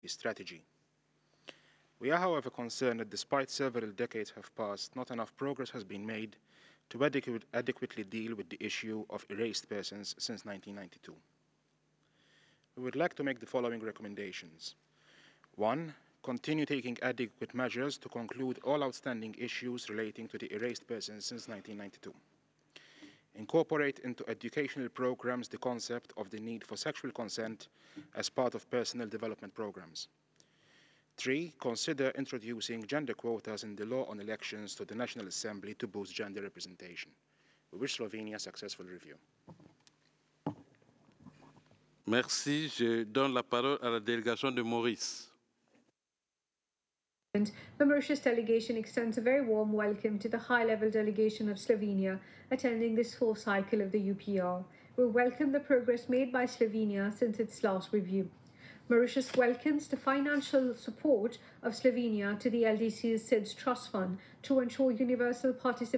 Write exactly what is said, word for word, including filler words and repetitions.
strategy. We are, however, concerned that despite several decades have passed, not enough progress has been made to adequate, adequately deal with the issue of erased persons since nineteen ninety-two. We would like to make the following recommendations. one. Continue taking adequate measures to conclude all outstanding issues relating to the erased persons since nineteen ninety-two. Incorporate into educational programs the concept of the need for sexual consent as part of personal development programs. three. Consider introducing gender quotas in the law on elections to the National Assembly to boost gender representation. We wish Slovenia a successful review. Merci. Je donne la parole à la délégation de Maurice. The Mauritius delegation extends a very warm welcome to the high-level delegation of Slovenia attending this fourth cycle of the U P R. We welcome the progress made by Slovenia since its last review. Mauritius welcomes the financial support of Slovenia to the L D C's S I D S Trust Fund to ensure universal participation